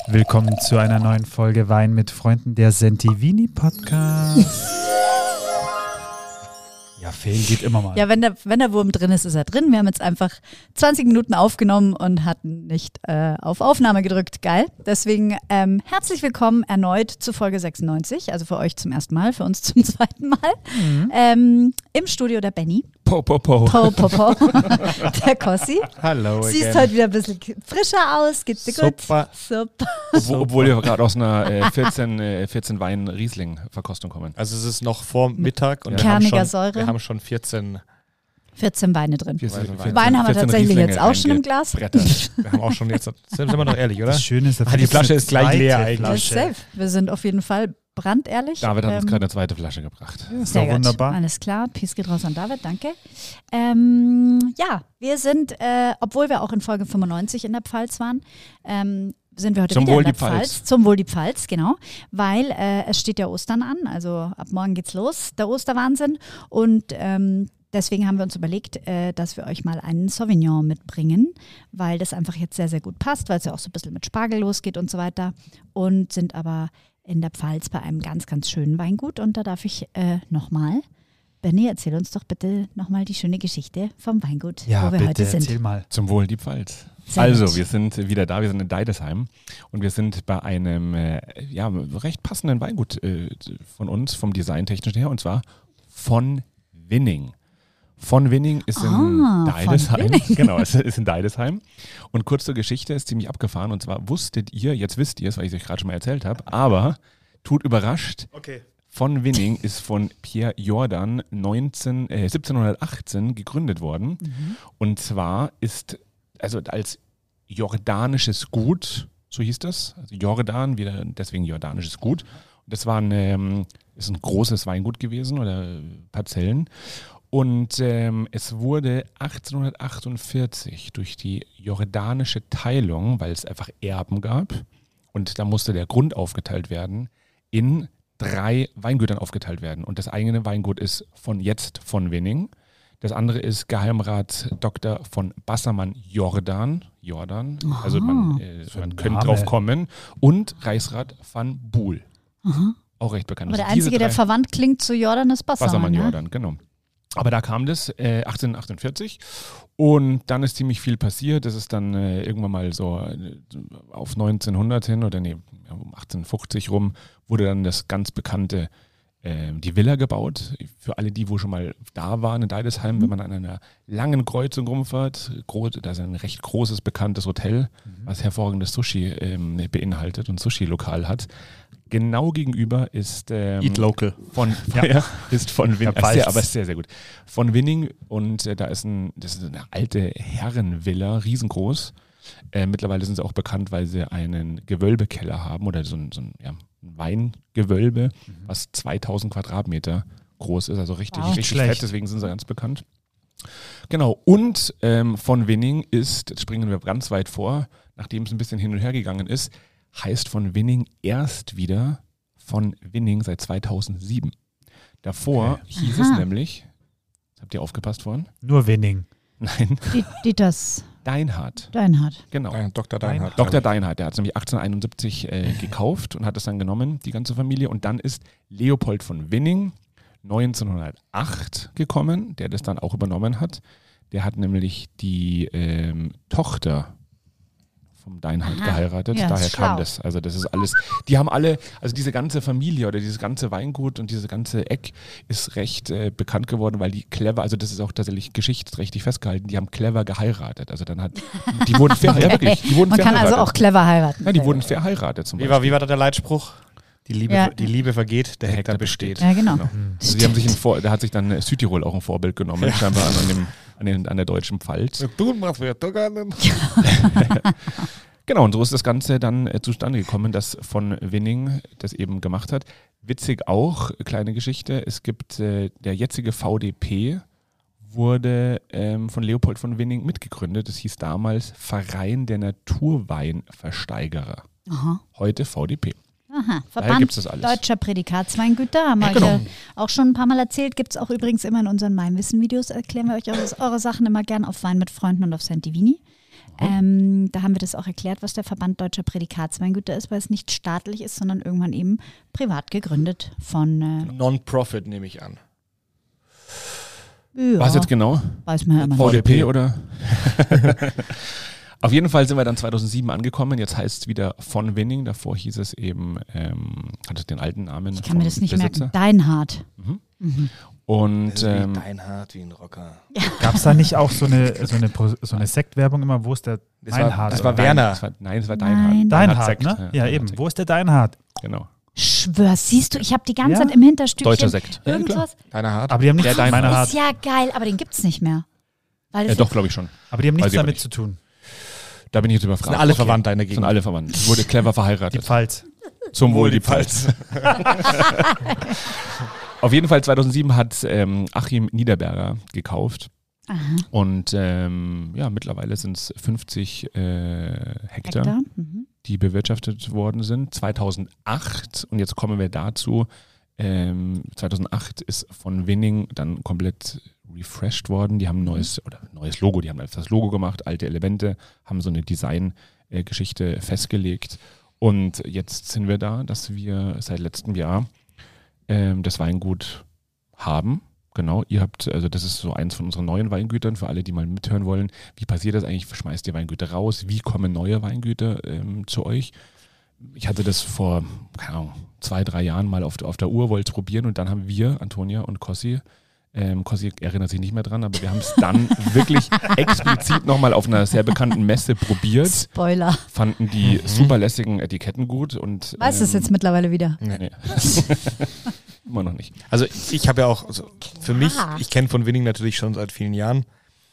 Willkommen zu einer neuen Folge Wein mit Freunden, der Sentivini Podcast. Ja, fehlen geht immer mal. Ja, wenn der Wurm drin ist, ist er drin. Wir haben jetzt einfach 20 Minuten aufgenommen und hatten nicht auf Aufnahme gedrückt. Geil. Deswegen herzlich willkommen erneut zu Folge 96. Also für euch zum ersten Mal, für uns zum zweiten Mal. Im Studio der Benny. Po. Der Kossi. Hallo. Siehst heute wieder ein bisschen frischer aus. Geht's dir gut? Super. Obwohl wir gerade aus einer 14 Wein-Riesling-Verkostung kommen. Also es ist noch vor Mittag und kerniger Säure. Wir haben schon 14 Weine drin. 14 Wein haben wir tatsächlich Rieslinge jetzt auch schon im Glas. Brettert. Wir haben auch schon jetzt, sind wir noch ehrlich, oder? Das Schöne ist, die Flasche ist gleich leer eigentlich. Das ist safe. Wir sind auf jeden Fall brandehrlich. David hat uns gerade eine zweite Flasche gebracht. ist Sehr doch wunderbar. Gut. Alles klar, Peace geht raus an David, danke. Ja, wir sind, obwohl wir auch in Folge 95 in der Pfalz waren, sind wir heute Zum wieder Wohl in der die Pfalz. Pfalz. Zum Wohl die Pfalz, genau. Weil es steht ja Ostern an, also ab morgen geht's los, der Osterwahnsinn. Und deswegen haben wir uns überlegt, dass wir euch mal einen Sauvignon mitbringen, weil das einfach jetzt sehr, sehr gut passt, weil es ja auch so ein bisschen mit Spargel losgeht und so weiter. Und sind aber in der Pfalz bei einem ganz, ganz schönen Weingut. Und da darf ich nochmal, Benni, erzähl uns doch bitte nochmal die schöne Geschichte vom Weingut, Ja, wo wir bitte, heute sind. erzähl mal. Zum Wohl die Pfalz. Sehr Also, gut. wir sind wieder da, wir sind in Deidesheim und wir sind bei einem recht passenden Weingut von uns, vom Designtechnischen her, und zwar von Winning. Von Winning ist in Deidesheim. Genau, es ist in Deidesheim. Und kurz zur Geschichte, ist ziemlich abgefahren. Und zwar wusstet ihr, jetzt wisst ihr es, weil ich es euch gerade schon mal erzählt habe, aber tut überrascht, Okay. Von Winning ist von Pierre Jordan 1718 gegründet worden. Und zwar ist, also als jordanisches Gut, so hieß das, also Jordan, wieder deswegen jordanisches Gut. Und das war ist ein großes Weingut gewesen oder Parzellen. Und es wurde 1848 durch die jordanische Teilung, weil es einfach Erben gab, und da musste der Grund aufgeteilt werden, in 3 Weingütern aufgeteilt werden. Und das eine Weingut ist von Winning. Das andere ist Geheimrat Dr. von Bassermann Jordan. Also man könnte Name. drauf kommen. Und Reichsrat van Boel. Auch recht bekannt. Aber der Also diese Einzige, der 3 verwandt klingt zu Jordan, ist Bassermann ne? Jordan, genau. Aber da kam das 1848 und dann ist ziemlich viel passiert. Das ist dann irgendwann mal so auf 1900 hin um 1850 rum wurde dann das ganz bekannte die Villa gebaut. Für alle die, wo schon mal da waren in Deidesheim, wenn man an einer langen Kreuzung rumfährt, da ist ein recht großes, bekanntes Hotel, was hervorragendes Sushi beinhaltet und Sushi-Lokal hat. Genau gegenüber ist Eat local. ist von Winning, aber sehr, sehr gut. Von Winning, und das ist eine alte Herrenvilla, riesengroß. Mittlerweile sind sie auch bekannt, weil sie einen Gewölbekeller haben oder so ein Weingewölbe, was 2000 Quadratmeter groß ist, also richtig schlecht. fett, deswegen sind sie ganz bekannt. Genau, und von Winning ist, jetzt springen wir ganz weit vor, nachdem es ein bisschen hin und her gegangen ist, heißt von Winning erst wieder von Winning seit 2007. Davor hieß es nämlich, habt ihr aufgepasst vorhin? Nur Winning. Nein, Dieters Deinhardt. Deinhardt. Genau. Dr. Deinhardt. Dr. Deinhardt, der hat es nämlich 1871 gekauft und hat es dann genommen, die ganze Familie. Und dann ist Leopold von Winning 1908 gekommen, der das dann auch übernommen hat. Der hat nämlich die Tochter vom Deinhardt geheiratet, Ja, daher schlau. kam das. Also das ist alles, die haben alle, also diese ganze Familie oder dieses ganze Weingut und diese ganze Eck ist recht bekannt geworden, weil die clever, also das ist auch tatsächlich geschichtsträchtig festgehalten, die haben clever geheiratet. Also dann die wurden ja wirklich, die wurden Man kann verheiratet. also auch clever heiraten. Ja, die wurden verheiratet zum Beispiel. Wie war da der Leitspruch? Die Liebe vergeht, der Hektar besteht. Ja, genau. Also die haben sich da hat sich dann Südtirol auch ein Vorbild genommen, scheinbar an der deutschen Pfalz. Genau, und so ist das Ganze dann zustande gekommen, dass von Winning das eben gemacht hat. Witzig auch, kleine Geschichte, es gibt der jetzige VDP wurde von Leopold von Winning mitgegründet. Das hieß damals Verein der Naturweinversteigerer. Heute VDP. Aha, Daher Verband gibt's das alles. Deutscher Prädikatsweingüter, haben wir euch ja auch schon ein paar Mal erzählt. Gibt es auch übrigens immer in unseren Meinwissen-Videos, erklären wir euch eure Sachen immer gern auf Wein mit Freunden und auf Sentivini. da haben wir das auch erklärt, was der Verband Deutscher Prädikatsweingüter ist, weil es nicht staatlich ist, sondern irgendwann eben privat gegründet von Non-Profit nehme ich an. Ja, Was jetzt genau? weiß man ja immer nicht. VDP oder? Auf jeden Fall sind wir dann 2007 angekommen. Jetzt heißt es wieder von Winning. Davor hieß es eben, hatte den alten Namen. Ich kann mir das nicht Besitzer. merken. Deinhard. Und Das ist wie Deinhard, wie ein Rocker. Gab es da nicht auch so eine Sektwerbung immer? Wo ist der Deinhard? Das war Werner. es war Nein. Deinhard. Deinhard, Sekt. ne? Ja, eben. Sekt. Wo ist der Deinhard? Genau. Schwör, siehst du, ich habe die ganze Ja? Zeit im Hinterstübchen Deutscher Sekt. Ja, irgendwas. Deinhard. Aber die haben nichts Der Deinhard. Deinhard. Ist ja geil, aber den gibt's nicht mehr. Weil das Doch, glaube ich schon. Aber die haben nichts Weiß ich aber damit nicht. zu tun. Da bin ich jetzt überfragt. Sind alle verwandt in der Sind Gegend. alle verwandt. Es wurde clever Die verheiratet. Pfalz. Zum Wohl die Pfalz. Auf jeden Fall 2007 hat Achim Niederberger gekauft. Aha. Und mittlerweile sind es 50 Hektar, Hektar. Mhm. die bewirtschaftet worden sind. 2008, und jetzt kommen wir dazu, 2008 ist von Winning dann komplett refreshed worden. Die haben ein neues Logo, die haben einfach das Logo gemacht, alte Elemente, haben so eine Design-Geschichte festgelegt. Und jetzt sind wir da, dass wir seit letztem Jahr das Weingut haben. Genau, ihr habt, also das ist so eins von unseren neuen Weingütern, für alle, die mal mithören wollen. Wie passiert das eigentlich? Schmeißt ihr Weingüter raus? Wie kommen neue Weingüter zu euch? Ich hatte das vor, keine Ahnung, 2-3 Jahren mal auf der Uhr, wollte es probieren, und dann haben wir, Antonia und Kossi, Kossi erinnert sich nicht mehr dran, aber wir haben es dann wirklich explizit nochmal auf einer sehr bekannten Messe probiert. Spoiler. Fanden die super lässigen Etiketten gut und Weißt du es jetzt mittlerweile wieder? nee. Immer noch nicht. Also ich habe ja auch, für mich, Ah. ich kenne von Winning natürlich schon seit vielen Jahren.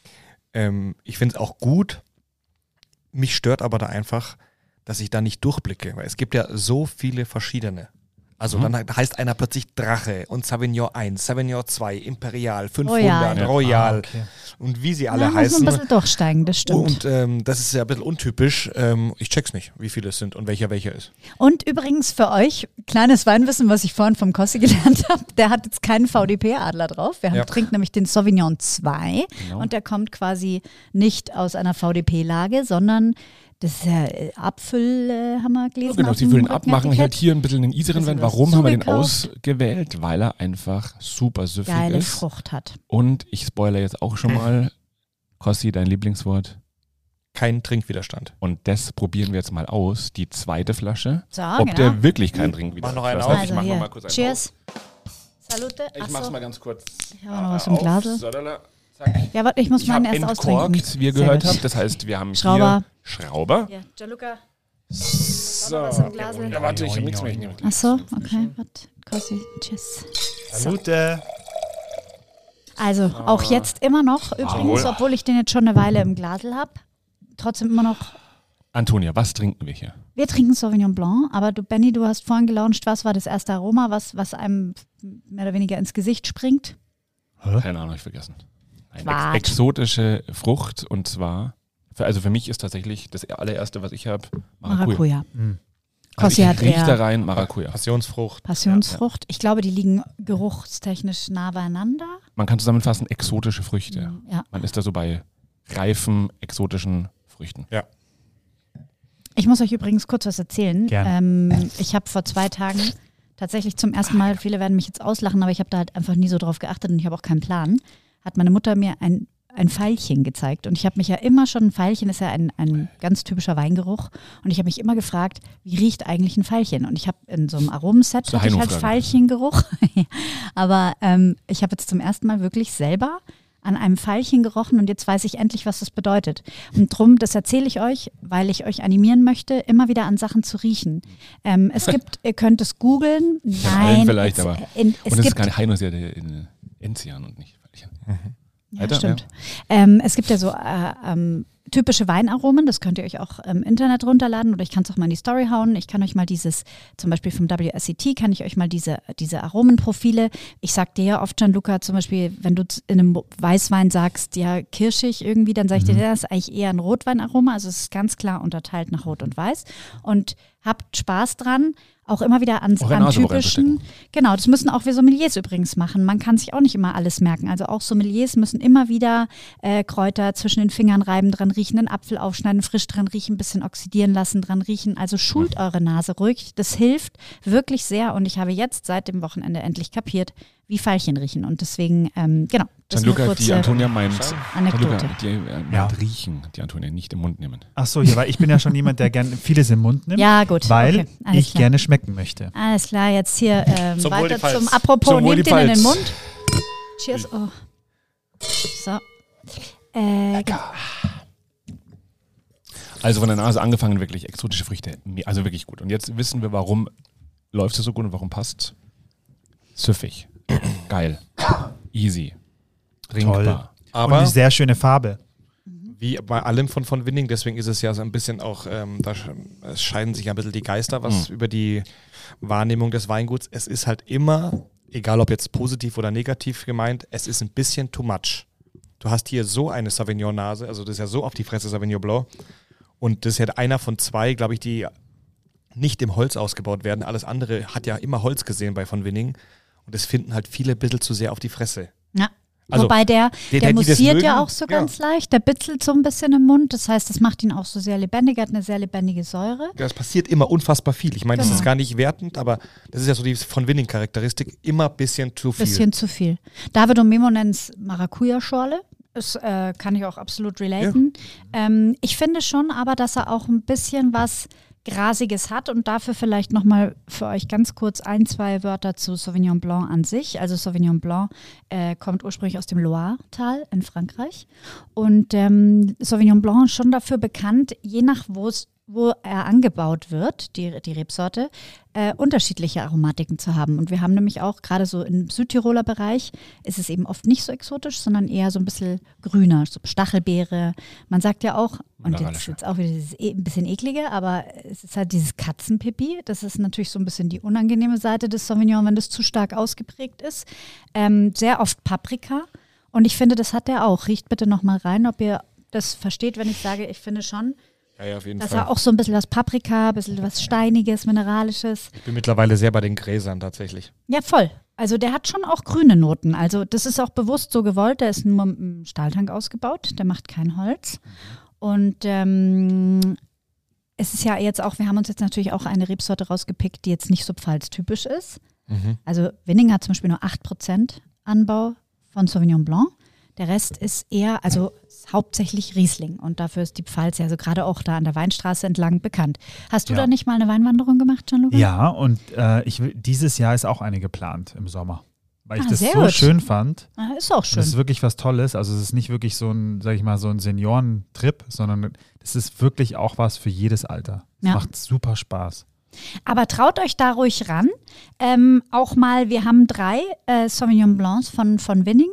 Ich finde es auch gut. Mich stört aber da einfach, dass ich da nicht durchblicke, weil es gibt ja so viele verschiedene. Also dann heißt einer plötzlich Drache und Sauvignon 1, Sauvignon 2, Imperial, 500, Royal Ah, okay. und wie sie Da alle muss man heißen. ein bisschen durchsteigen, das stimmt. Und das ist ja ein bisschen untypisch. Ich check's nicht, wie viele es sind und welcher ist. Und übrigens für euch, kleines Weinwissen, was ich vorhin vom Kossi gelernt habe, der hat jetzt keinen VDP-Adler drauf. Wir trinken nämlich den Sauvignon 2 Genau. und der kommt quasi nicht aus einer VDP-Lage, sondern das ist ja Apfel, haben wir gelesen. Genau, auf sie dem füllen ab, machen halt Rückenetikett. hier ein bisschen den Iseren Bisschen Wein. was Warum haben wir den zugekauft. ausgewählt? Weil er einfach super süffig Geile ist. Frucht hat. Und ich spoilere jetzt auch schon mal, Kossi, dein Lieblingswort. Kein Trinkwiderstand. Und das probieren wir jetzt mal aus, die zweite Flasche. So, Ob genau. der wirklich keinen Trinkwiderstand Mach noch einen hat. auf. Ich Also mach hier. noch mal kurz einen Cheers. auf. Salute. Ich Achso. mach's mal ganz kurz. Ich habe noch was im Glas. Sodala. Zack. Ja, warte, ich muss Ich meinen habe erst austrinken. entkorkt, wie ihr Sehr gehört gut. habt. Das heißt, wir haben Schrauber. hier Schrauber. Ja, Gianluca. So. was im Glasl? Ja, warte, ich habe nichts mehr. Ich nehme das. Achso, okay, warte. Kossi, tschüss. Salute. Also auch jetzt immer noch, übrigens, Wohl. obwohl ich den jetzt schon eine Weile im Glasl habe, trotzdem immer noch. Antonia, was trinken wir hier? Wir trinken Sauvignon Blanc, aber du, Benny, du hast vorhin gelauncht, was war das erste Aroma, was einem mehr oder weniger ins Gesicht springt? Keine Ahnung, hab ich vergessen. Eine Quatsch. exotische Frucht, und zwar, für mich ist tatsächlich das allererste, was ich habe, Maracuja. Maracuja. Also Kossi ich hat riech da eher rein, Maracuja. Passionsfrucht. Passionsfrucht. Ich glaube, die liegen geruchstechnisch nah beieinander. Man kann zusammenfassen, exotische Früchte. Ja. Man ist da so bei reifen, exotischen Früchten. Ja. Ich muss euch übrigens kurz was erzählen. Gern. Ich habe vor 2 Tagen tatsächlich zum ersten Mal, viele werden mich jetzt auslachen, aber ich habe da halt einfach nie so drauf geachtet und ich habe auch keinen Plan, hat meine Mutter mir ein Veilchen gezeigt. Und ich habe mich ja immer schon, ein Veilchen ist ja ein ganz typischer Weingeruch. Und ich habe mich immer gefragt, wie riecht eigentlich ein Veilchen? Und ich habe in so einem Aromenset So hatte ich halt Heino-Frage. Veilchengeruch. Aber ich habe jetzt zum ersten Mal wirklich selber an einem Veilchen gerochen und jetzt weiß ich endlich, was das bedeutet. Und drum, das erzähle ich euch, weil ich euch animieren möchte, immer wieder an Sachen zu riechen. Es gibt, ihr könnt es googeln. Nein, vielleicht, es, aber. es Und es ist gibt keine Heino, es ist ja der Enzian und nicht Veilchen. Ja, Weiter, stimmt. Es gibt ja so typische Weinaromen, das könnt ihr euch auch im Internet runterladen oder ich kann es auch mal in die Story hauen. Ich kann euch mal dieses, zum Beispiel vom WSET, kann ich euch mal diese Aromenprofile, ich sag dir ja oft, Gianluca, zum Beispiel, wenn du in einem Weißwein sagst, ja, kirschig irgendwie, dann sage ich dir, das ist eigentlich eher ein Rotweinaroma, also es ist ganz klar unterteilt nach Rot und Weiß und habt Spaß dran, auch immer wieder an Nase typischen. Genau, das müssen auch wir Sommeliers übrigens machen. Man kann sich auch nicht immer alles merken. Also auch Sommeliers müssen immer wieder Kräuter zwischen den Fingern reiben, dran riechen, einen Apfel aufschneiden, frisch dran riechen, ein bisschen oxidieren lassen, dran riechen. Also schult eure Nase ruhig. Das hilft wirklich sehr. Und ich habe jetzt seit dem Wochenende endlich kapiert, wie Veilchen riechen. Und deswegen, genau. Das Gianluca, nur die Antonia meint, Anekdote. riechen, die Antonia, nicht im Mund nehmen. Ach so, ja, weil ich bin ja schon jemand, der gerne vieles im Mund nimmt. Ja, gut. Weil okay, alles ich klar. gerne schmecken möchte. Alles klar, jetzt hier Zum Wohl die weiter Pfalz. zum Apropos, Zum Wohl nehmt die den in den Pfalz. Mund. Cheers. Oh. So. Genau. Also von der Nase angefangen, wirklich exotische Früchte. Also wirklich gut. Und jetzt wissen wir, warum läuft es so gut und warum passt. Süffig. Geil. Easy. Trinkbar. Toll. Und Aber eine sehr schöne Farbe. wie bei allem von Winning, deswegen ist es ja so ein bisschen auch, es scheiden sich ein bisschen die Geister, was über die Wahrnehmung des Weinguts. Es ist halt immer, egal ob jetzt positiv oder negativ gemeint, es ist ein bisschen too much. Du hast hier so eine Sauvignon-Nase, also das ist ja so auf die Fresse Sauvignon Blanc. Und das ist ja einer von zwei, glaube ich, die nicht im Holz ausgebaut werden. Alles andere hat ja immer Holz gesehen bei von Winning. Und das finden halt viele ein bisschen zu sehr auf die Fresse. Ja. Also, Wobei der die das mussiert ja mögen, auch so ganz leicht, der bitzelt so ein bisschen im Mund. Das heißt, das macht ihn auch so sehr lebendig, er hat eine sehr lebendige Säure. Das passiert immer unfassbar viel. Ich meine, das Genau. ist gar nicht wertend, aber das ist ja so die von Winning-Charakteristik, immer ein bisschen zu viel. Bisschen zu viel. David und Memo nennen es Maracuja-Schorle. Das kann ich auch absolut relaten. Ich finde schon aber, dass er auch ein bisschen was Grasiges hat und dafür vielleicht nochmal für euch ganz kurz 1-2 Wörter zu Sauvignon Blanc an sich. Also Sauvignon Blanc kommt ursprünglich aus dem Loire-Tal in Frankreich und Sauvignon Blanc ist schon dafür bekannt, je nach wo er angebaut wird, die Rebsorte, unterschiedliche Aromatiken zu haben. Und wir haben nämlich auch gerade so im Südtiroler Bereich ist es eben oft nicht so exotisch, sondern eher so ein bisschen grüner, so Stachelbeere. Man sagt ja auch, und jetzt auch wieder dieses ein bisschen eklige, aber es ist halt dieses Katzenpipi. Das ist natürlich so ein bisschen die unangenehme Seite des Sauvignon, wenn das zu stark ausgeprägt ist. Sehr oft Paprika. Und ich finde, das hat er auch. Riecht bitte nochmal rein, ob ihr das versteht, wenn ich sage, ich finde schon, Ja, auf jeden dass Fall. er auch so ein bisschen was Paprika, ein bisschen was Steiniges, Mineralisches. Ich bin mittlerweile sehr bei den Gräsern tatsächlich. Ja, voll. Also der hat schon auch grüne Noten. Also das ist auch bewusst so gewollt. Der ist nur mit einem Stahltank ausgebaut. Der macht kein Holz. Und es ist ja jetzt auch, wir haben uns jetzt natürlich auch eine Rebsorte rausgepickt, die jetzt nicht so pfalztypisch ist. Also Winning hat zum Beispiel nur 8% Anbau von Sauvignon Blanc. Der Rest ist eher, also hauptsächlich Riesling. Und dafür ist die Pfalz ja also gerade auch da an der Weinstraße entlang bekannt. Hast du da nicht mal eine Weinwanderung gemacht, Gianluca? Ja, und dieses Jahr ist auch eine geplant im Sommer. Weil ich das sehr so gut. schön fand. Ist auch schön. Das ist wirklich was Tolles. Also es ist nicht wirklich so ein, sag ich mal, so ein Seniorentrip, sondern es ist wirklich auch was für jedes Alter. Es Ja. macht super Spaß. Aber traut euch da ruhig ran. Auch mal, wir haben 3 Sauvignon Blancs von Winning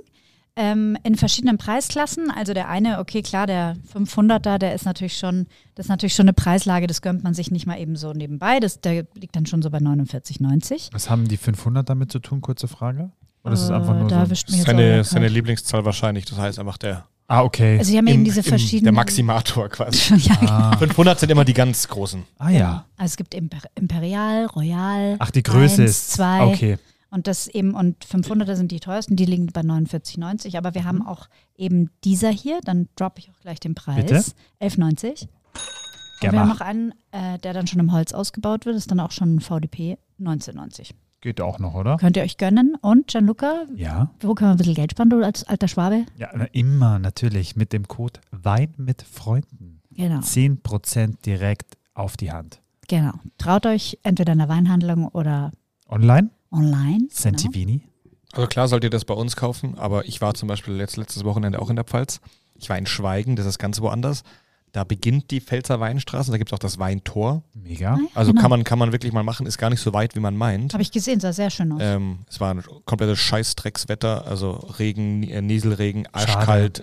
in verschiedenen Preisklassen. Also der eine, okay, klar, der 500er, das ist natürlich schon eine Preislage, das gönnt man sich nicht mal eben so nebenbei. Der liegt dann schon so bei 49,90. Was haben die 500 damit zu tun? Kurze Frage. Oder ist es einfach nur da so? erwischt mich jetzt auch wieder Seine kalt. Lieblingszahl wahrscheinlich, das heißt einfach der Okay. Also wir haben eben diese verschiedenen. der Maximator quasi. Ja, genau. 500 sind immer die ganz großen. Ja. Also es gibt Imperial, Royal. Ach, die Größe 1, ist. 2. Okay. Und das eben, und 500er sind die teuersten, die liegen bei 49,90. Aber wir haben auch eben dieser hier, dann droppe ich auch gleich den Preis. Bitte? 11,90. Und Gern wir haben mach. noch einen, der dann schon im Holz ausgebaut wird, ist dann auch schon ein VDP 19,90. Geht auch noch, oder? Könnt ihr euch gönnen. Und Gianluca, Ja. wo können wir ein bisschen Geld sparen, du als alter Schwabe? Ja, immer natürlich mit dem Code Wein mit Freunden. Genau, 10% direkt auf die Hand. genau. Traut euch entweder in der Weinhandlung oder Online? online. Genau. Sentivini? Also klar sollt ihr das bei uns kaufen, aber ich war zum Beispiel letztes Wochenende auch in der Pfalz. Ich war in Schweigen, das ist ganz woanders. Da beginnt die Pfälzer Weinstraße, da gibt es auch das Weintor. Mega. Also genau. kann man wirklich mal machen, ist gar nicht so weit, wie man meint. Habe ich gesehen, sah sehr schön aus. Es war ein komplettes Scheißdreckswetter, also Regen, Nieselregen, Schade. arschkalt.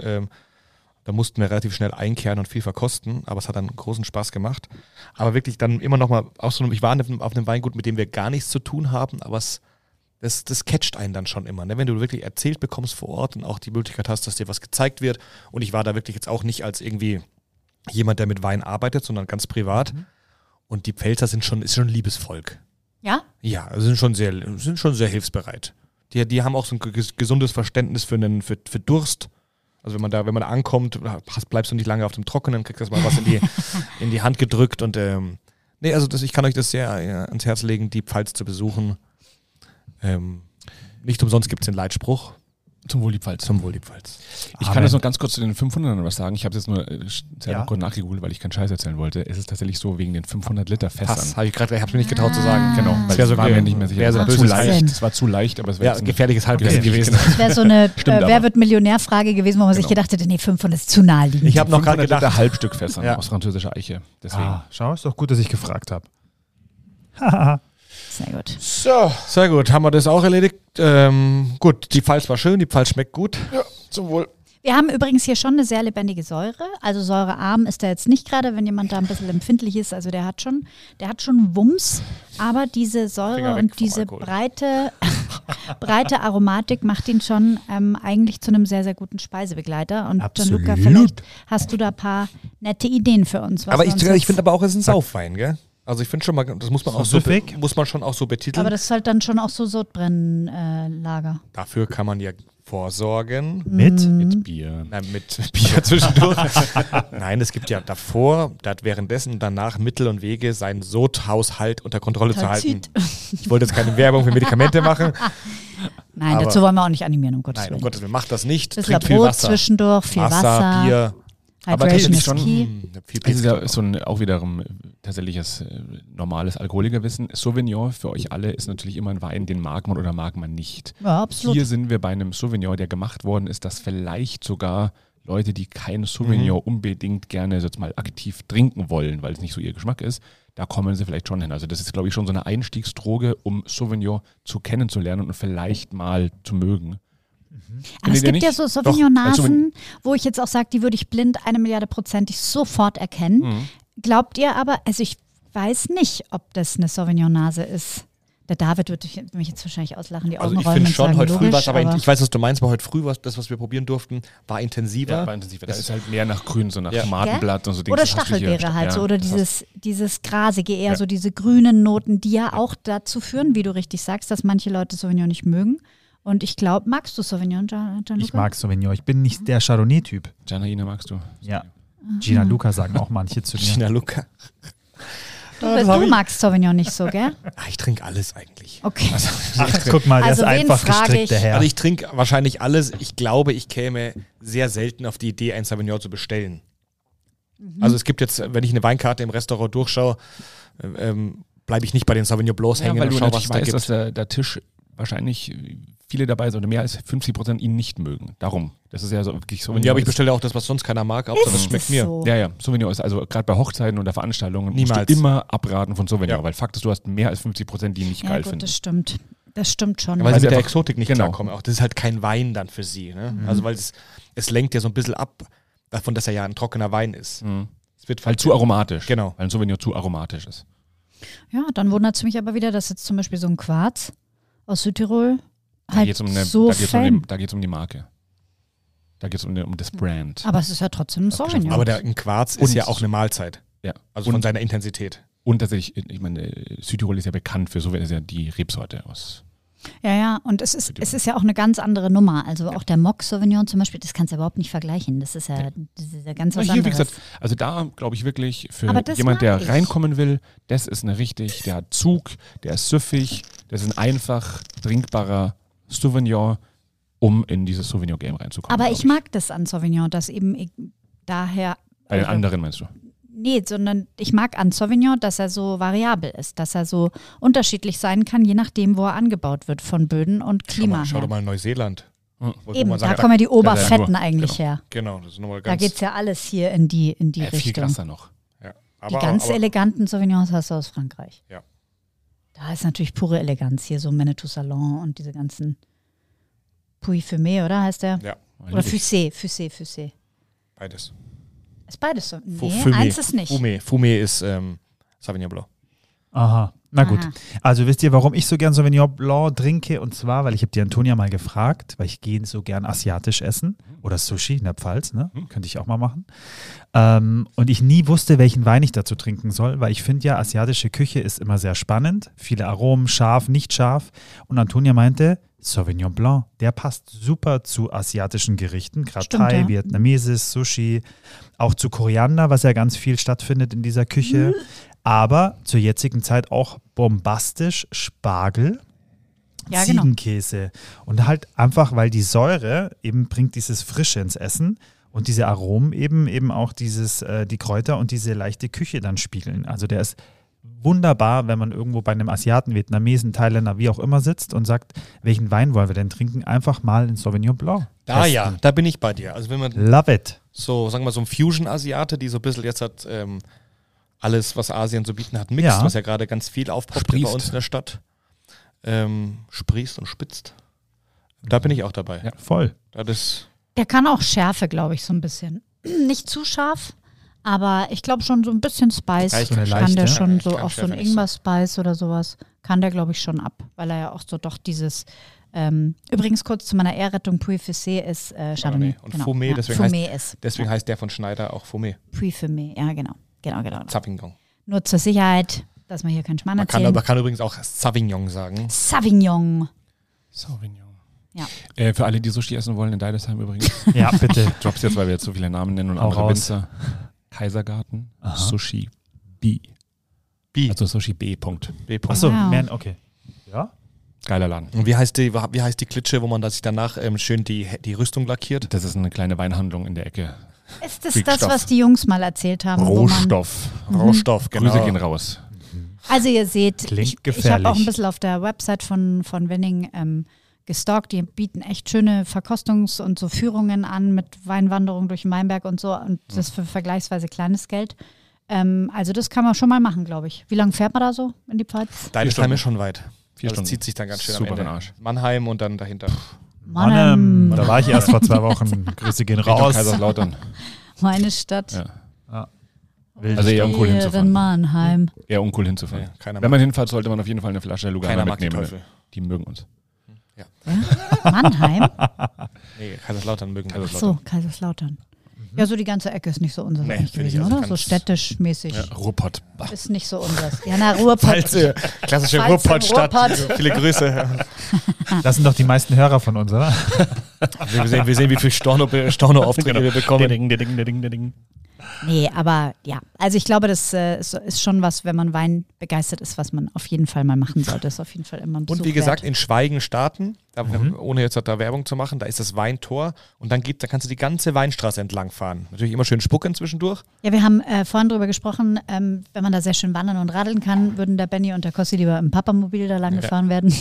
Da mussten wir relativ schnell einkehren und viel verkosten, aber es hat dann großen Spaß gemacht. Aber wirklich dann immer noch mal, ich war auf einem Weingut, mit dem wir gar nichts zu tun haben, aber das catcht einen dann schon immer. Ne? Wenn du wirklich erzählt bekommst vor Ort und auch die Möglichkeit hast, dass dir was gezeigt wird. Und ich war da wirklich jetzt auch nicht als irgendwie jemand, der mit Wein arbeitet, sondern ganz privat. Und die Pfälzer ist schon ein Liebesvolk. Ja? Ja, also sind schon sehr hilfsbereit. Die haben auch so ein gesundes Verständnis für Durst. Also wenn man da ankommt, bleibst du nicht lange auf dem Trockenen, kriegst erstmal was in die Hand gedrückt und also ich kann euch das sehr ans Herz legen, die Pfalz zu besuchen. Nicht umsonst gibt es den Leitspruch. Zum Wohl die Pfalz. Zum Wohl die Pfalz. Ich kann jetzt noch ganz kurz zu den 500ern was sagen. Ich habe es jetzt nur selber kurz nachgegoogelt, weil ich keinen Scheiß erzählen wollte. Es ist tatsächlich so wegen den 500 Liter Fässern. Das habe ich mir nicht getraut zu sagen. Genau, weil Das das war mir nicht mehr sicher. wäre so Das war böse zu leicht. sein. Das war zu leicht, aber es wäre Ja, gefährliches Halbwissen gewesen. Das wäre so eine Stimmt aber. Wer wird Millionär-Frage gewesen, wo man sich gedacht hätte, nee, 500 ist zu naheliegend. Ich habe noch gerade 500 Liter gedacht, Halbstückfässern Ja. aus französischer Eiche. Deswegen. Schau, ist doch gut, dass ich gefragt habe. Haha. Sehr gut. so, sehr gut, haben wir das auch erledigt. Gut, die Pfalz war schön, die Pfalz schmeckt gut. Ja, zum Wohl. Wir haben übrigens hier schon eine sehr lebendige Säure. Also säurearm ist der jetzt nicht gerade, wenn jemand da ein bisschen empfindlich ist. Also der hat schon Wumms. Aber diese Säure Finger weg und vom diese Alkohol. breite Aromatik macht ihn schon eigentlich zu einem sehr, sehr guten Speisebegleiter. Und Absolut. Gianluca, vielleicht hast du da ein paar nette Ideen für uns. Was Aber wir uns ich jetzt- finde aber auch, es ist ein Saufwein, gell? Also ich finde schon mal, das muss man, süffig? muss man schon auch so betiteln. Aber das ist halt dann schon auch so Sodbrennlager. Dafür kann man ja vorsorgen. Mit? Mit Bier. Nein, mit Bier zwischendurch. Nein, es gibt ja davor, währenddessen, danach Mittel und Wege, seinen Sodhaushalt unter Kontrolle zu halten. Ich wollte jetzt keine Werbung für Medikamente machen. Nein, Aber- dazu wollen wir auch nicht animieren, um Gottes Nein, um Willen. Gottes Willen, macht das nicht. Bisschen Trinkt viel Brot Wasser. zwischendurch, viel Wasser. Bier. Aber Hydration tatsächlich is schon- key. Viel Das ist ja Pilz. so ein auch wiederum tatsächliches normales Alkoholikerwissen. Sauvignon für euch alle ist natürlich immer ein Wein, den mag man oder mag man nicht. Ja, absolut. Hier sind wir bei einem Sauvignon, der gemacht worden ist, dass vielleicht sogar Leute, die kein Sauvignon unbedingt gerne jetzt mal aktiv trinken wollen, weil es nicht so ihr Geschmack ist, da kommen sie vielleicht schon hin. Also das ist, glaube ich, schon so eine Einstiegsdroge, um Sauvignon kennenzulernen und vielleicht mal zu mögen. Aber es Findet ihr gibt ja nicht? so Doch, Sauvignon-Nasen, wo ich jetzt auch sage, die würde ich blind 1.000.000%ig sofort erkennen. Mhm. Glaubt ihr aber, also ich weiß nicht, ob das eine Sauvignon-Nase ist. Der David wird mich jetzt wahrscheinlich auslachen, die Augen Also ich rollen finde und schon, sagen, heute früh logisch, war es, aber aber ich weiß, was du meinst, aber heute früh war das, was wir probieren durften, war intensiver. Ja, war intensiver. Da ist halt mehr nach Grün, so nach Ja. Tomatenblatt und so Dinge. oder Das hast du hier. Stachelbeere halt Ja, so, oder das hast- dieses Grasige, eher Ja. so diese grünen Noten, die ja auch dazu führen, wie du richtig sagst, dass manche Leute Sauvignon nicht mögen. Und ich glaube, magst du Sauvignon, Gianluca? Ich mag Sauvignon. Ich bin nicht der Chardonnay-Typ. Janaina magst du? Ja. Gina Luca sagen auch manche zu mir. Gina Luca. Du magst Sauvignon nicht so, gell? Ich trinke alles eigentlich. Okay. Ach, guck mal, der Also ist wen einfach frage gestrickt, ich? der Herr. Also ich trinke wahrscheinlich alles. Ich glaube, ich käme sehr selten auf die Idee, ein Sauvignon zu bestellen. Also es gibt jetzt, wenn ich eine Weinkarte im Restaurant durchschaue, bleibe ich nicht bei den Sauvignon Blancs Ja, hängen weil und du schaue, was natürlich es da weißt, dass gibt. der Tisch wahrscheinlich viele dabei sind, oder mehr als 50% ihn nicht mögen. Darum. Das ist ja so wirklich so. Ja, aber ich bestelle auch das, was sonst keiner mag, Hauptsache es schmeckt mir. So? Ja, ja. Sauvignon ist also gerade bei Hochzeiten oder Veranstaltungen Niemals. musst du immer abraten von Sauvignon, Ja. weil Fakt ist, du hast mehr als 50%, die nicht Ja, geil gut, finden. das stimmt. Das stimmt schon. Ja, weil Weil sie sie mit der einfach- Exotik nicht genau. klarkommen. Auch das ist halt kein Wein dann für sie. Ne? Also weil es lenkt ja so ein bisschen ab davon, dass er ja ein trockener Wein ist. Mhm. Es wird Weil zu aromatisch. Genau. Weil ein Sauvignon zu aromatisch ist. Ja, dann wundert es mich aber wieder, dass jetzt zum Beispiel so ein Quarz aus Südtirol Da halt geht es so um die Marke. Da geht es um das Brand. Aber es ist ja trotzdem ein Sauvignon. Aber ein Quarz ist Und- ja auch eine Mahlzeit. Ja. Also Und- von seiner Intensität. Und tatsächlich, ich meine, Südtirol ist ja bekannt für Sauvignon, ist ja die Rebsorte aus. ja, und es ist ja auch eine ganz andere Nummer. Also auch der Mock Sauvignon zum Beispiel, das kannst du überhaupt nicht vergleichen. Das ist ja ganz was Hier, wie anderes. gesagt, also da glaube ich wirklich, für Aber das jemand, mag der ich. reinkommen will, das ist eine richtig, der hat Zug, der ist süffig, das ist ein einfach trinkbarer Sauvignon, um in dieses Sauvignon-Game reinzukommen. Aber glaub ich mag das an Sauvignon, dass eben daher. Bei den also- anderen meinst du? Nee, sondern ich mag an Sauvignon, dass er so variabel ist, dass er so unterschiedlich sein kann, je nachdem, wo er angebaut wird, von Böden und Klima Schau her. doch mal in Neuseeland. Mhm. Wo Eben, man da sagt, kommen ja die Oberfetten nur, eigentlich her. Genau, das ist nochmal Da ganz... geht es ja alles hier in die Viel Richtung. krasser noch. ja. Die ganz eleganten Sauvignons hast du aus Frankreich. Ja. Da ist natürlich pure Eleganz hier, so Manitou Salon und diese ganzen Puy Fumé, oder heißt der? Ja, Oder Fusé. beides. Ist beides so. Nee, Fumé. eins ist nicht. Fumé ist Sauvignon Blanc. Aha. Na gut, Aha. also wisst ihr, warum ich so gern Sauvignon Blanc trinke? Und zwar, weil ich habe die Antonia mal gefragt, weil ich gehe so gern asiatisch essen oder Sushi in der Pfalz, ne? Könnte ich auch mal machen. Und ich nie wusste, welchen Wein ich dazu trinken soll, weil ich finde ja, asiatische Küche ist immer sehr spannend. Viele Aromen, scharf, nicht scharf. Und Antonia meinte, Sauvignon Blanc, der passt super zu asiatischen Gerichten, gerade Stimmt, Thai, ja. Vietnameses, Sushi, auch zu Koriander, was ja ganz viel stattfindet in dieser Küche. Aber zur jetzigen Zeit auch bombastisch Spargel, Ja, genau. Ziegenkäse und halt einfach, weil die Säure eben bringt dieses Frische ins Essen und diese Aromen eben auch die Kräuter und diese leichte Küche dann spiegeln. Also der ist wunderbar, wenn man irgendwo bei einem Asiaten, Vietnamesen, Thailänder, wie auch immer sitzt und sagt, welchen Wein wollen wir denn trinken? Einfach mal in Sauvignon Blanc. Da testen. ja, da bin ich bei dir. Also wenn man Love it. so, sagen wir mal, so ein Fusion-Asiate, die so ein bisschen jetzt hat, alles, was Asien zu bieten hat, mixt, Ja. was ja gerade ganz viel aufpoppt bei Sprießt. uns in der Stadt. Sprießt und spitzt. Da bin ich auch dabei. Ja. Voll. Das ist, Der kann auch Schärfe, glaube ich, so ein bisschen. Nicht zu scharf, aber ich glaube schon so ein bisschen Spice Ja, ich So eine kann der leichte. schon Ich so, kann auch so ein Schärfe nicht so. Ingwer-Spice oder sowas, kann der, glaube ich, schon ab, weil er ja auch so doch dieses, übrigens kurz zu meiner Ehrrettung, Puy-Fumé ist Chardonnay. Und Fumé, deswegen Fumé ist deswegen heißt der von Schneider auch Fumé. Puy-Fumé, ja genau. Sauvignon. Nur zur Sicherheit, dass wir hier keinen Schmarrn Man kann, erzählen. man kann übrigens auch Sauvignon sagen. Sauvignon. Sauvignon. Ja. Für alle, die Sushi essen wollen, in Deidesheim übrigens. Ja, bitte. Drops jetzt, weil wir jetzt so viele Namen nennen und Hau andere raus. Winzer. Kaisergarten, Aha. Sushi B. B. Also Sushi B. Punkt. B. Achso, Wow. okay. Ja? Geiler Laden. Und wie heißt die Klitsche, wo man sich danach schön die Rüstung lackiert? Das ist eine kleine Weinhandlung in der Ecke. Ist das Freakstoff. das, was die Jungs mal erzählt haben? wo man- Rohstoff. Rohstoff, genau. Grüße gehen raus. Also ihr seht, Klingt ich habe gefährlich. auch ein bisschen auf der Website von Wenning gestalkt. Die bieten echt schöne Verkostungs- und so Führungen an mit Weinwanderung durch den Weinberg und so. Und das für vergleichsweise kleines Geld. Also das kann man schon mal machen, glaube ich. Wie lange fährt man da so in die Pfalz? Deidesheim Stunden. ist schon weit. 4 Das Stunden. zieht sich dann ganz schön Super am für den Ende. Arsch. Mannheim und dann dahinter. Mann, da war ich erst vor 2 Wochen. Grüße gehen Richtung raus. Kaiserslautern. Meine Stadt. Ja. Wild. Also eher uncool Hier in hinzufahren. Mannheim. Eher uncool hinzufahren. Nee, keiner Wenn man hinfährt, sollte man auf jeden Fall eine Flasche Lugano Keiner mag die mitnehmen. Teufel. Die mögen uns. Mannheim? Nee, Kaiserslautern mögen Ach so, Kaiserslautern. Ja, so die ganze Ecke ist nicht so unseres Nee, eigentlich finde ich gewesen, also oder? So ganz- städtisch mäßig. Ja, Ruppert. Ist nicht so unseres. Ja, na, Ruhrpott. Klassische Pfalz im Ruhrpottstadt. Ruhrpott. Viele Grüße. Das sind doch die meisten Hörer von uns, oder? Wir sehen, wie viel Storno-Aufträge wir bekommen. Ding, ding, ding, ding. Nee, aber ja, also ich glaube, das ist schon was, wenn man Wein begeistert ist, was man auf jeden Fall mal machen sollte. Das ist auf jeden Fall immer ein Besuch Und wie gesagt, wert. in Schweigen starten, da, ohne jetzt da Werbung zu machen, da ist das Weintor und dann da kannst du die ganze Weinstraße entlang fahren. Natürlich immer schön spucken zwischendurch. Ja, wir haben vorhin drüber gesprochen, wenn man da sehr schön wandern und radeln kann, würden der Benny und der Kossi lieber im Papamobil da lang gefahren werden.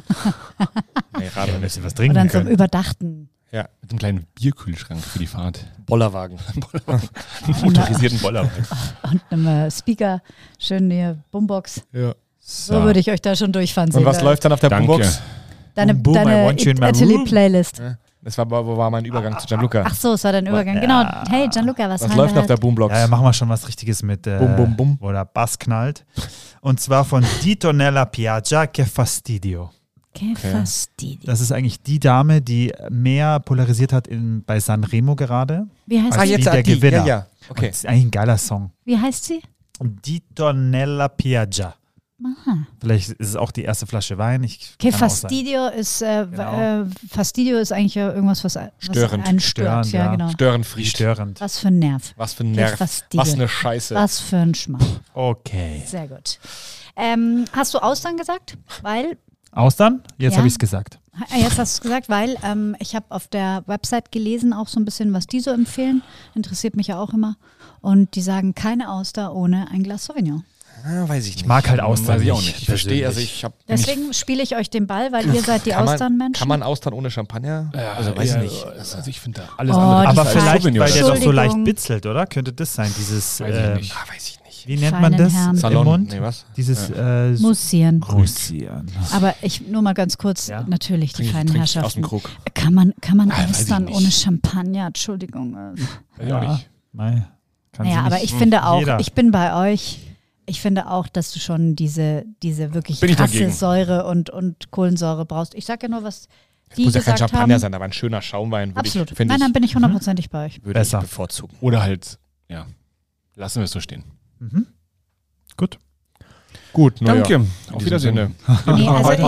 Nee, Radl Ein nicht. bisschen was Und trinken dann so im können. überdachten. Ja, Mit einem kleinen Bierkühlschrank für die Fahrt. Bollerwagen. Motorisierten Bollerwagen. Und einem Speaker, schön hier, Boombox. Ja. So würde ich euch da schon durchfahren sehen. Und was läuft dann auf der Danke. Boombox? Deine, Boom, boom, I deine want you in my room. Italy-Playlist. Das war mein Übergang zu Gianluca. Ach so, es war dein Übergang. Genau. Hey, Gianluca, was Was haben läuft wir auf der halt? Boombox? Ja, machen wir schon was Richtiges mit, Bum, bum, bum. wo der Bass knallt. Und zwar von Dito Nella Piaggia, Che Fastidio. Che fastidio. Das ist eigentlich die Dame, die mehr polarisiert hat bei Sanremo gerade. Wie heißt Ah, sie? jetzt der Gewinner. Ja, ja. Und Okay. das ist eigentlich ein geiler Song. Wie heißt sie? Dito Nella Piaggia. Aha. Vielleicht ist es auch die erste Flasche Wein. Che Kann auch sein. fastidio ist, Genau. Fastidio ist eigentlich ja irgendwas, was Störend. einen stört. Störend, Ja, ja. genau. Wie Störenfried. störend. Was für ein Nerv. Was für ein Che Nerv. fastidio. Was eine Scheiße. Was für ein Schmarrn. Okay. Sehr gut. Hast du Austern gesagt? Weil, Austern? Jetzt Ja. habe ich es gesagt. jetzt hast du es gesagt, weil ich habe auf der Website gelesen, auch so ein bisschen, was die so empfehlen. Interessiert mich ja auch immer. Und die sagen, keine Auster ohne ein Glas Sauvignon. Ah, weiß ich Ich nicht. mag halt Austern Weiß ich auch nicht. nicht. Ich verstehe, also persönlich. ich habe Deswegen spiele ich euch den Ball, weil ihr seid die Austernmenschen. Kann man Austern ohne Champagner? also weiß ich nicht. Also ich finde da alles Oh, andere. die Aber Feine. vielleicht, Sauvignon weil der dazu. doch so leicht Entschuldigung. bitzelt, oder? Könnte das sein? Dieses, Weiß ich nicht. Weiß ich nicht. wie nennt man Feinen das Herrn. im Salon. Mund? Nee, was? Dieses Mussieren. Russieren. Aber nur mal ganz kurz, Ja. natürlich die feinen Trink Herrschaften. aus dem Krug. Kann man weiß ich Austern nicht. ohne Champagner? Entschuldigung. Weiß ich auch nicht. Mei, kann Naja, sie aber nicht ich finde auch, jeder. ich bin bei euch. Ich finde auch, dass du schon diese wirklich Bin ich krasse dagegen. Säure und Kohlensäure brauchst. Ich sage ja nur, was die Muss ja kein gesagt Champagner haben. sein, aber ein schöner Schaumwein würde Absolut. ich, finde Nein, dann ich, bin ich hundertprozentig bei euch. würde ich Besser. bevorzugen. Oder halt, ja, lassen wir es so stehen. Mhm. Gut. Gut, Danke. Auf diesem Wiedersehen. Sinne. Nee,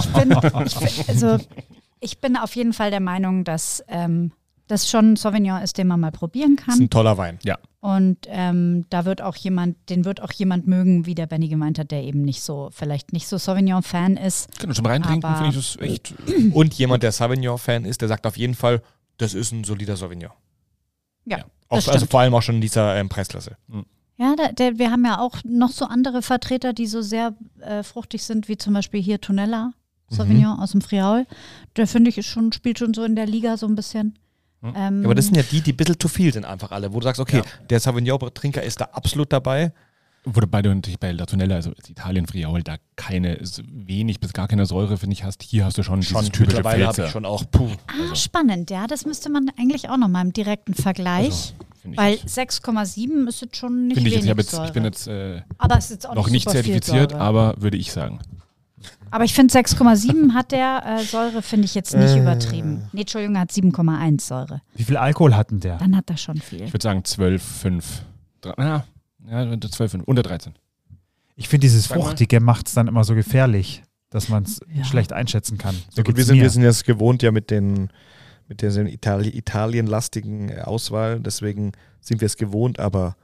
also ich bin auf jeden Fall der Meinung, dass das schon ein Sauvignon ist, den man mal probieren Das ist kann. ein toller Wein. Und da wird auch den wird auch jemand mögen, wie der Benny gemeint hat, der eben vielleicht nicht so Sauvignon-Fan ist. Können wir schon reintrinken, Aber- finde ich das echt. Und jemand, der Sauvignon-Fan ist, der sagt auf jeden Fall, das ist ein solider Sauvignon. Ja, Ja. das Also stimmt. vor allem auch schon in dieser Preisklasse. Ja, wir haben ja auch noch so andere Vertreter, die so sehr fruchtig sind, wie zum Beispiel hier Tonella Sauvignon aus dem Friaul. Der finde ich spielt schon so in der Liga so ein bisschen. Ja, aber das sind ja die ein bisschen zu viel sind einfach alle, wo du sagst, okay, Ja. der Sauvignon-Trinker ist da absolut dabei. Wurde beide natürlich bei La Tonella, also Italien, Friaul, da wenig bis gar keine Säure, finde ich, hast. Hier hast du schon dieses typische mittlerweile habe Pfälzer. ich schon auch, puh. Spannend, ja, das müsste man eigentlich auch noch mal im direkten Vergleich, Also, finde ich weil jetzt. 6,7 ist jetzt schon nicht Finde ich wenig jetzt, Säure. ich bin jetzt aber es ist jetzt auch noch nicht super viel zertifiziert, Säure. aber würde ich sagen. Aber ich finde 6,7 hat der Säure, finde ich jetzt nicht übertrieben. Nee, Entschuldigung, hat 7,1 Säure. Wie viel Alkohol hatten der? Dann hat er schon viel. Ich würde sagen 12, 5. Ja, 12, 5, unter 13. Ich finde, dieses Sag mal. Fruchtige macht es dann immer so gefährlich, dass man es Ja. schlecht einschätzen kann. So Ja, gut, geht's wir mir. sind jetzt gewohnt ja mit dieser italienlastigen Auswahl, deswegen sind wir es gewohnt, aber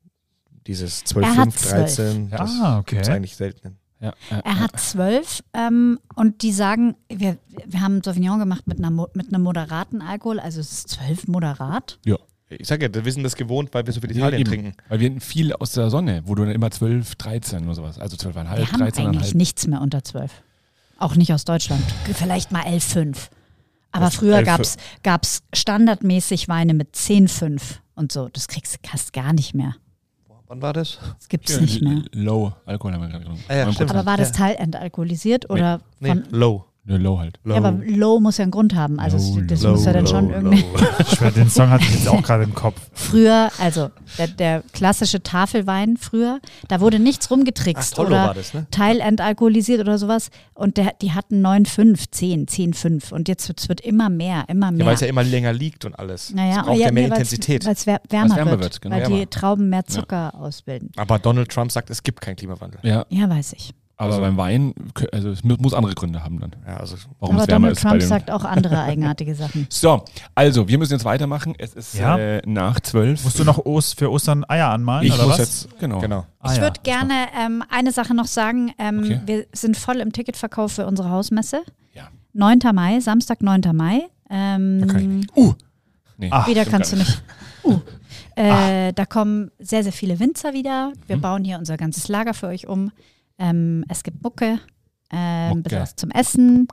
dieses 12, Er hat 5, 13, Ja. das Ah, okay. gibt es eigentlich selten. Ja, Er hat 12 und die sagen, wir haben Sauvignon gemacht mit einem moderaten Alkohol, also es ist 12 moderat. Ich sage ja, wir sind das gewohnt, weil wir so viel Ja, Italien eben. trinken. Weil wir viel aus der Sonne, wo du dann immer 12, 13 oder sowas, also 12,5, Wir haben 13,5. eigentlich nichts mehr unter 12. Auch nicht aus Deutschland. Vielleicht mal 11,5. Aber früher 11,5. gab es standardmäßig Weine mit 10,5 und so. Das hast gar nicht mehr. Wann war das? Das gibt es nicht mehr. Low Alkohol haben wir gerade getrunken. Ah ja, 9%. stimmt. Aber war das Ja. Teil entalkoholisiert oder Nee, von. low. Ja, Low halt. Ja, aber Low muss ja einen Grund haben. Also das Low, muss ja dann schon irgendwie. Ich schwör, den Song hatte ich jetzt auch gerade im Kopf. Früher, also der klassische Tafelwein früher, da wurde nichts rumgetrickst Tollo oder war das, ne? teilentalkoholisiert oder sowas. Und die hatten 9,5, 10, 10,5. Und jetzt wird immer mehr, immer Ja, mehr. weil es ja immer länger liegt und alles. Naja, es braucht ja mehr weil's- Intensität. Weil's wärmer wärmer wird, wird, genau. weil die Wärmer. Trauben mehr Zucker ausbilden. Aber Donald Trump sagt, es gibt keinen Klimawandel. Ja, Ja, weiß ich. aber beim Wein, also es muss andere Gründe haben dann, Ja, also warum Aber es wärmer Donald ist. Bei Trump den sagt auch andere eigenartige Sachen. So, also wir müssen jetzt weitermachen. Es ist Ja. nach 12. Musst du noch für Ostern Eier anmalen, ich oder muss was? jetzt, genau. genau. Ah, Ich ja. würde gerne eine Sache noch sagen. Okay. Wir sind voll im Ticketverkauf für unsere Hausmesse. Ja. 9. Mai, Samstag, 9. Mai. Da kann ich nicht. Nee. Ah, Wieder stimmt kannst du gar nicht. Da kommen sehr, sehr viele Winzer wieder. Wir bauen hier unser ganzes Lager für euch um. Es gibt Mucke, ein bisschen was zum Essen.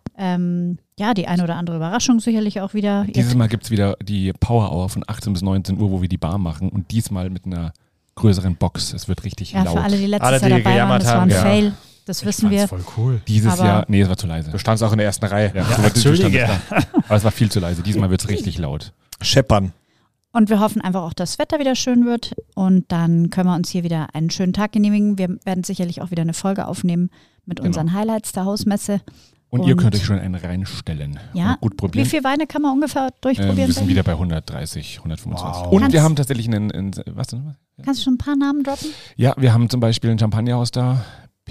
Ja, die eine oder andere Überraschung sicherlich auch wieder. Dieses Mal gibt es wieder die Power Hour von 18 bis 19 Uhr, wo wir die Bar machen und diesmal mit einer größeren Box. Es wird richtig Ja, laut. für alle, die letztes Alle, Jahr die dabei waren, gejammert das war ein haben, ja. Fail. Das wissen wir. Voll cool. Dieses aber- Jahr, nee, es war zu leise. Du standst auch in der ersten Reihe. Ja, Ja, so weit du standest Entschuldige. da. Aber es war viel zu leise. Diesmal wird es richtig laut. Scheppern. Und wir hoffen einfach auch, dass das Wetter wieder schön wird. Und dann können wir uns hier wieder einen schönen Tag genehmigen. Wir werden sicherlich auch wieder eine Folge aufnehmen mit Genau. unseren Highlights der Hausmesse. Und ihr Und- könnt euch schon einen reinstellen. Ja. Und gut Wie probieren. viele Weine kann man ungefähr durchprobieren? Wir sind Benny? wieder bei 130, 125. Wow. Und Kannst- wir haben tatsächlich was denn? Kannst du schon ein paar Namen droppen? Ja, wir haben zum Beispiel ein Champagnerhaus da.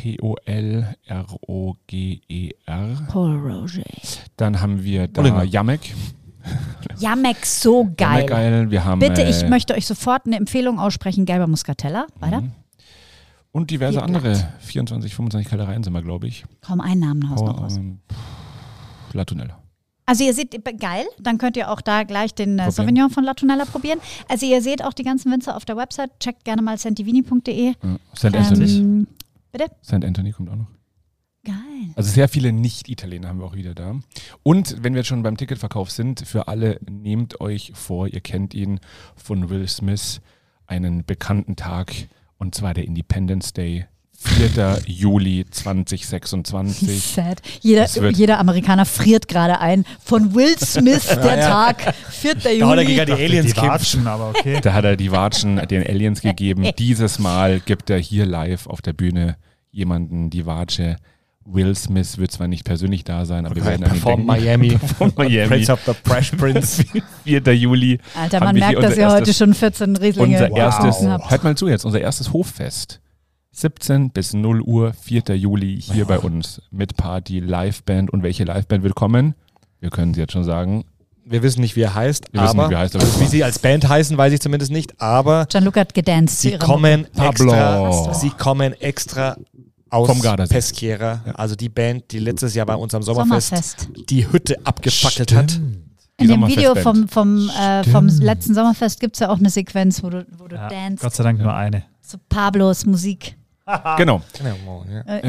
Polroger. Paul Roger. Dann haben wir da Olinger. Jamek. Jamek, so geil. Jamek geil. Wir haben, Bitte, ich möchte euch sofort eine Empfehlung aussprechen. Gelber Muscatella. Weiter. Und diverse Vier andere. Blatt. 24, 25 Kellereien sind wir, glaube ich. Kaum ein Namenhaus noch aus. La Tonella. Also ihr seht, geil, dann könnt ihr auch da gleich den Probieren. Sauvignon von La Tonella probieren. Also ihr seht auch die ganzen Winzer auf der Website. Checkt gerne mal santivini.de. Ja. St. Anthony. Bitte? St. Anthony kommt auch noch. Geil. Also sehr viele Nicht-Italiener haben wir auch wieder da. Und wenn wir jetzt schon beim Ticketverkauf sind, für alle, nehmt euch vor, ihr kennt ihn von Will Smith, einen bekannten Tag, und zwar der Independence Day. 4. Juli 2026. Sad. Es wird- Jeder Amerikaner friert gerade ein. Von Will Smith der Tag, 4. Da hat er Juli. gegen die Aliens die kämpft. Watschen, aber okay. Da hat er die Watschen den Aliens gegeben. Dieses Mal gibt er hier live auf der Bühne jemanden die Watsche. Will Smith wird zwar nicht persönlich da sein, aber wir werden an ihn Perform denken. Miami. Von Miami. Prince of the Fresh Prince. 4. Juli. Alter, haben man wir hier merkt, dass unser ihr heute erstes- schon 14 Rieslinge Unser Wow. erstes, getrunken habt. hört mal zu jetzt, unser erstes Hoffest. 17 bis 0 Uhr, 4. Juli hier bei uns mit Party, Liveband. Und welche Liveband wird kommen? Wir können es jetzt schon sagen. Wir wissen nicht, wie er heißt, Wir wissen aber nicht, wie er heißt, aber also, wie sie als Band heißen, weiß ich zumindest nicht, aber Gianluca hat gedanced zu sie ihrer kommen Pablo. extra aus Vom Gardasee. Peschiera, also die Band, die letztes Jahr bei uns am Sommerfest Sommerfest. die Hütte abgefackelt hat. In Die dem Video Sommerfestband. vom letzten Sommerfest gibt es ja auch eine Sequenz, wo du Ja, dance Gott sei Dank nur eine. zu Pablos Musik. Genau. Ja.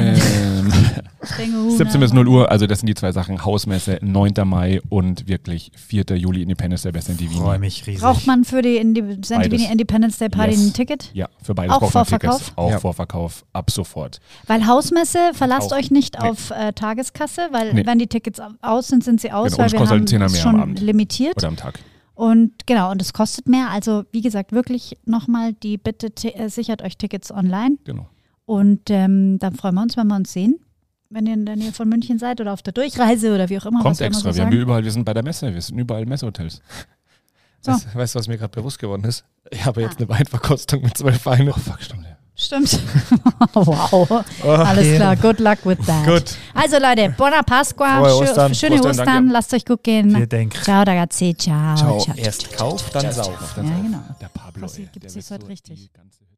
17 bis 0 Uhr, also das sind die zwei Sachen. Hausmesse, 9. Mai und wirklich 4. Juli Independence Day, Best in Ich freue Divini. mich riesig. Braucht man für die Santivini Independence Day Party Yes. ein Ticket? Ja, für beides Auch braucht man Vorverkauf? Tickets. Auch Ja. Vorverkauf, ab sofort. Weil Hausmesse, verlasst Auch. euch nicht Nee. auf Tageskasse, weil Nee. wenn die Tickets aus sind, sind sie aus, Genau, weil und wir es kostet haben halt 10er es mehr am schon Abend. limitiert. Oder am Tag. Und genau, und es kostet mehr. Also wie gesagt, wirklich nochmal die Bitte, sichert euch Tickets online. Genau. Und dann freuen wir uns, wenn wir uns sehen. Wenn ihr in der Nähe von München seid oder auf der Durchreise oder wie auch immer. Kommt was wir immer extra. so Wir haben sagen. überall, wir sind bei der Messe, wir sind überall Messehotels. So. Weißt du, was mir gerade bewusst geworden ist? Ich habe jetzt eine Weinverkostung mit 12 Weinen. Oh fuck, stimmt. Ja. Stimmt. Wow. Alles klar. Good luck with that. Gut. Also Leute, Buona Pasqua. Frohe Ostern. Schöne Ostern, Ostern. danke. Lasst euch gut gehen. Wir denken. Ciao, ragazzi. Ciao. Ciao. ciao. Erst Kauf, dann Sauf. Ja, genau. Der Pablo, Rossi ey, gibt's der jetzt wird heute so richtig. die ganze